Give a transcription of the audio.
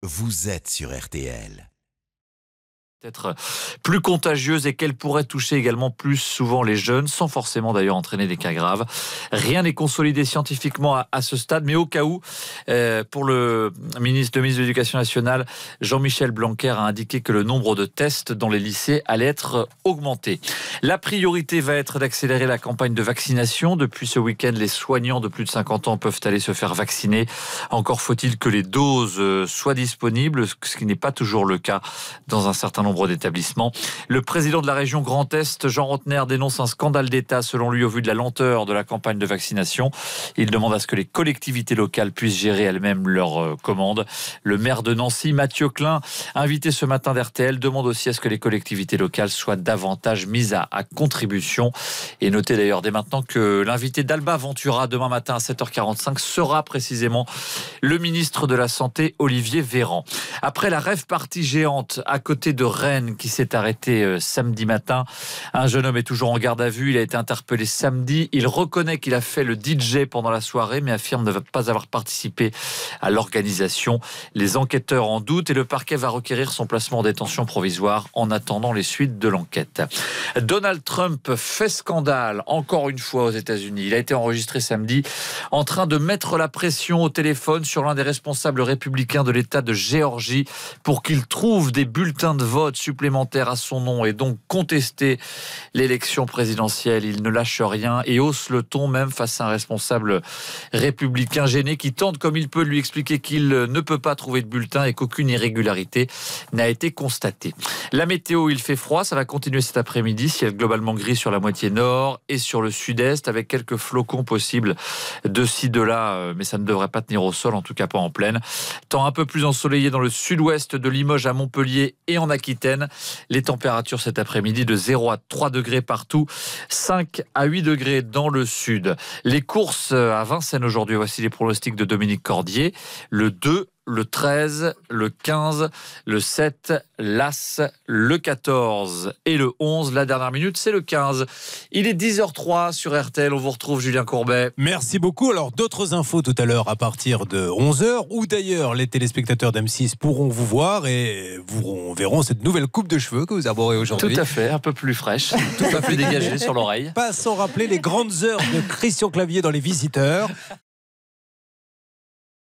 vous êtes sur RTL. Peut-être plus contagieuse et qu'elle pourrait toucher également plus souvent les jeunes, sans forcément d'ailleurs entraîner des cas graves. Rien n'est consolidé scientifiquement à ce stade, mais au cas où, pour le ministre de l'Éducation nationale, Jean-Michel Blanquer a indiqué que le nombre de tests dans les lycées allait être augmenté. La priorité va être d'accélérer la campagne de vaccination. Depuis ce week-end, les soignants de plus de 50 ans peuvent aller se faire vacciner. Encore faut-il que les doses soient disponibles, ce qui n'est pas toujours le cas dans un certain nombre d'établissements. Le président de la région Grand Est, Jean Rotner, dénonce un scandale d'État selon lui au vu de la lenteur de la campagne de vaccination. Il demande à ce que les collectivités locales puissent gérer elles-mêmes leurs commandes. Le maire de Nancy, Mathieu Klein, invité ce matin d'RTL, demande aussi à ce que les collectivités locales soient davantage mises à contribution. Et notez d'ailleurs dès maintenant que l'invité d'Alba Ventura demain matin à 7h45 sera précisément le ministre de la Santé, Olivier Véran. Après la rave party géante à côté de Rennes qui s'est arrêtée samedi matin, un jeune homme est toujours en garde à vue. Il a été interpellé samedi. Il reconnaît qu'il a fait le DJ pendant la soirée, mais affirme ne pas avoir participé à l'organisation. Les enquêteurs en doutent et le parquet va requérir son placement en détention provisoire en attendant les suites de l'enquête. Donald Trump fait scandale encore une fois aux États-Unis. Il a été enregistré samedi en train de mettre la pression au téléphone sur l'un des responsables républicains de l'État de Géorgie pour qu'il trouve des bulletins de vote supplémentaires à son nom et donc contester l'élection présidentielle. Il ne lâche rien et hausse le ton même face à un responsable républicain gêné qui tente comme il peut de lui expliquer qu'il ne peut pas trouver de bulletin et qu'aucune irrégularité n'a été constatée. La météo, il fait froid, ça va continuer cet après-midi, ciel globalement gris sur la moitié nord et sur le sud-est avec quelques flocons possibles de ci, de là, mais ça ne devrait pas tenir au sol, en tout cas pas en plaine. Temps un peu plus ensoleillé dans le sud-ouest de Limoges à Montpellier et en Aquitaine. Les températures cet après-midi de 0 à 3 degrés partout, 5 à 8 degrés dans le sud. Les courses à Vincennes aujourd'hui, voici les pronostics de Dominique Cordier. Le 2, le 13, le 15, le 7, l'As, le 14 et le 11. La dernière minute, c'est le 15. Il est 10h03 sur RTL. On vous retrouve, Julien Courbet. Merci beaucoup. Alors, d'autres infos tout à l'heure à partir de 11h, où d'ailleurs les téléspectateurs d'M6 pourront vous voir et verront cette nouvelle coupe de cheveux que vous arborez aujourd'hui. Tout à fait, un peu plus fraîche, tout à fait dégagée sur l'oreille. Pas sans rappeler les grandes heures de Christian Clavier dans Les Visiteurs.